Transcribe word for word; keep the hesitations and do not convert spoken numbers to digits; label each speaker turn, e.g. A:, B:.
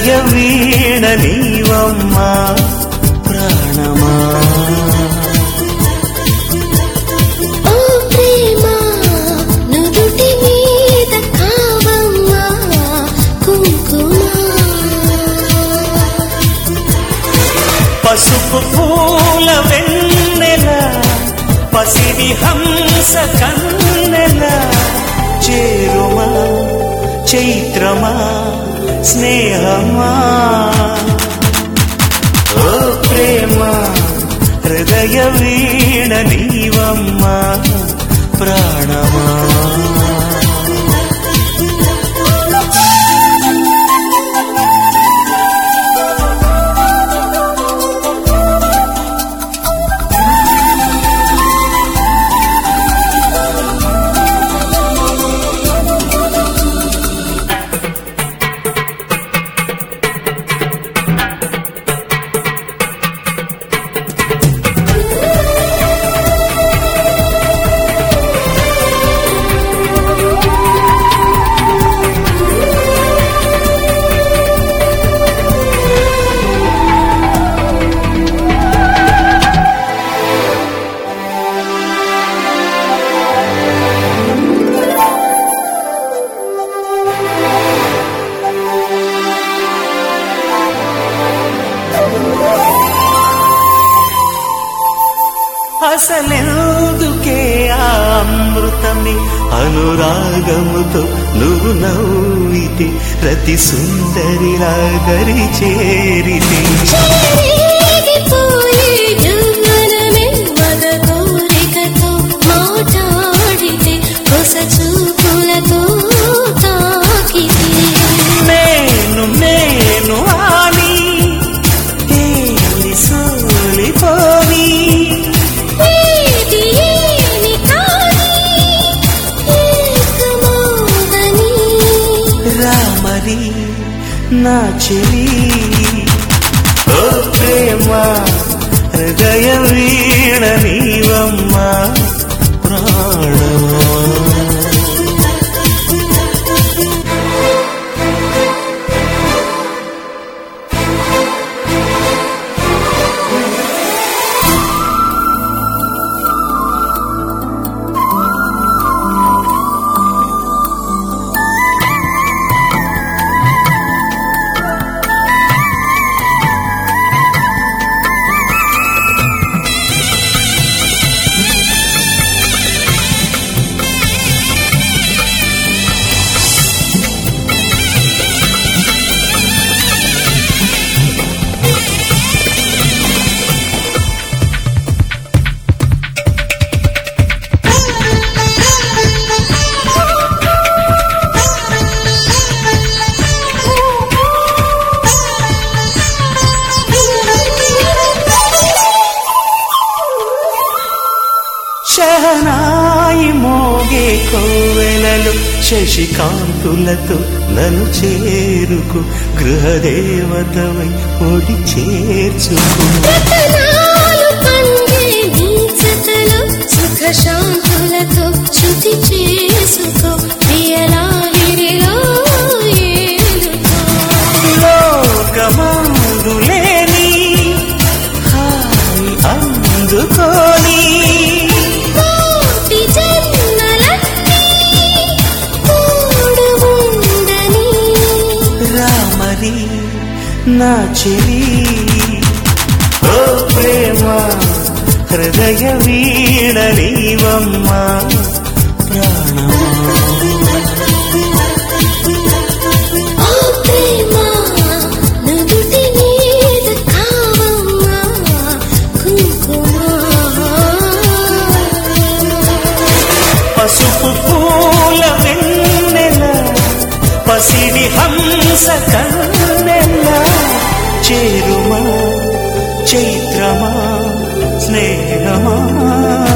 A: హృదయ వీణ నీవమ్మా ప్రాణమా. పసుపు పూల వెన్నెల పసిడి హంస కన్నెల చేరుమా చైత్రమా స్నేహమా. ఓ ప్రేమ హృదయ వీణ నీవమ్మా ప్రాణమా. అసలెందుకే ఆ అమృతమే అనురాగముతో నువ్వు నవ్వితే రతి సుందరిలా దరి చేరితే. నేను నేను అని తేలి సోలిపోని రామరి నా చెలి. ఓ ప్రేమ హృదయ వీణ నీవమ్మా ప్రాణమా. శహనాయి మోగే కోవెలలో శశికాంతులతో నన్ను చేరుకు గృహదేవతవై ఒడి చేర్చుకు.
B: శాంతులతో శుద్ధి చేసుకో ప్రియలాలిరిలో
A: లోకమందులేని హాయి అందుకోని రామరి నా చెలి. ఓ ప్రేమ హృదయ వీణ నీవమ్మా ప్రాణమా. పసుపు పూల వెన్నెల పసిడి హంస కన్నెల చేరుమా చైత్రమా స్నేహమా.